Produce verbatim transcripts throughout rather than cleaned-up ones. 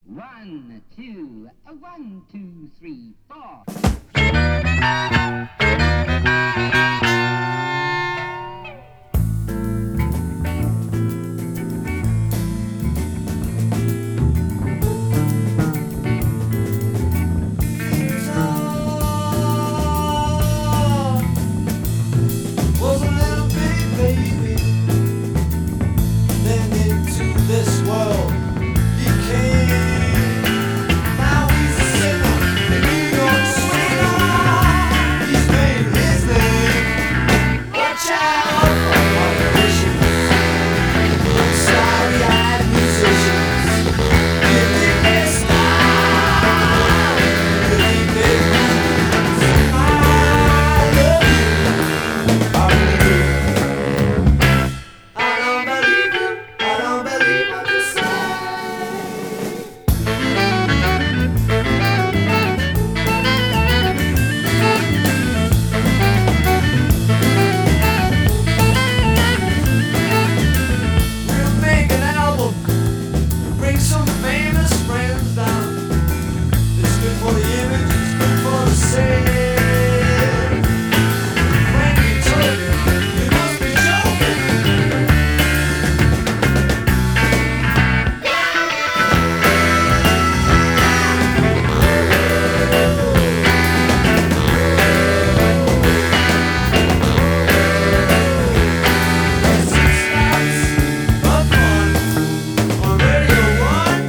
One, two, a one, two, three, four. Was a little bitty baby, then into this world he came. Now he's a singer, a New York swinger. He's made his name. Watch out for politicians, starry-eyed musicians. Give me their style, give me their blues. I love you. I really do. I don't believe you. I don't believe what you say. We'll make an album, bring some famous friends down. It's good for the image, it's good for the sale. Frankie told you, you must be joking. Six nights of fun on Radio One.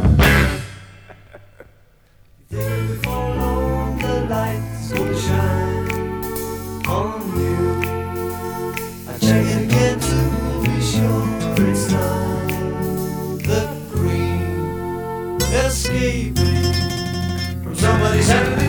Then before long the lights will shine on you. I check it again to be sure it's not the green escaping from somebody's heavenly